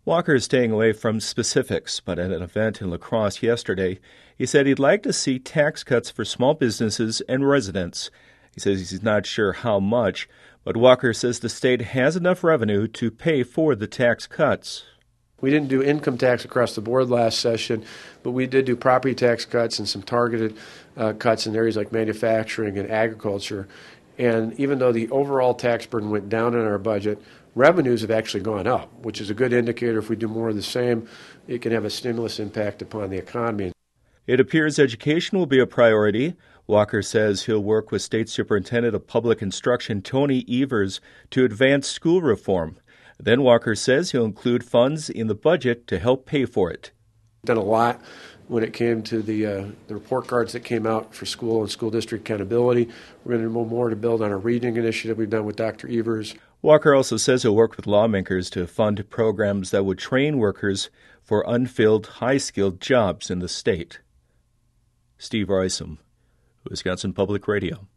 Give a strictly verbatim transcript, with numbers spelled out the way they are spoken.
Walker is staying away from specifics, but at an event in La Crosse yesterday, he said he'd like to see tax cuts for small businesses and residents. He says he's not sure how much, but Walker says the state has enough revenue to pay for the tax cuts. We didn't do income tax across the board last session, but we did do property tax cuts and some targeted uh, cuts in areas like manufacturing and agriculture. And even though the overall tax burden went down in our budget, revenues have actually gone up, which is a good indicator. If we do more of the same, it can have a stimulus impact upon the economy. It appears education will be a priority. Walker says he'll work with State Superintendent of Public Instruction Tony Evers to advance school reform. Then Walker says he'll include funds in the budget to help pay for it. Done a lot when it came to the uh, the report cards that came out for school and school district accountability. We're going to do more to build on a reading initiative we've done with Doctor Evers. Walker also says he'll work with lawmakers to fund programs that would train workers for unfilled, high-skilled jobs in the state. Steve Roisum, Wisconsin Public Radio.